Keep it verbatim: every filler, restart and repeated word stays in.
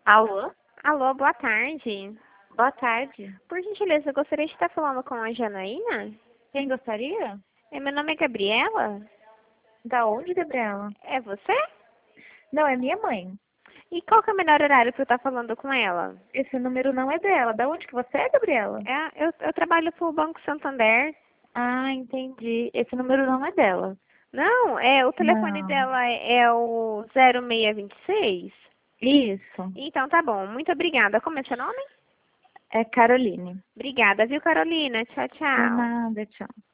Alô? Alô, boa tarde. Boa tarde. Por gentileza, eu gostaria de estar falando com a Janaína. Quem gostaria? É, meu nome é Gabriela. Da onde, Gabriela? É você? Não, é minha mãe. E qual que é o melhor horário para eu estar falando com ela? Esse número não é dela. Da onde que você é, Gabriela? É, eu, eu trabalho para o Banco Santander. Ah, entendi. Esse número não é dela. Não, é, o telefone Não. dela é, é o zero seis dois seis. Isso. Então tá bom, muito obrigada. Como é seu nome? É Caroline. Obrigada, viu, Carolina? Tchau, Por tchau. nada, tchau.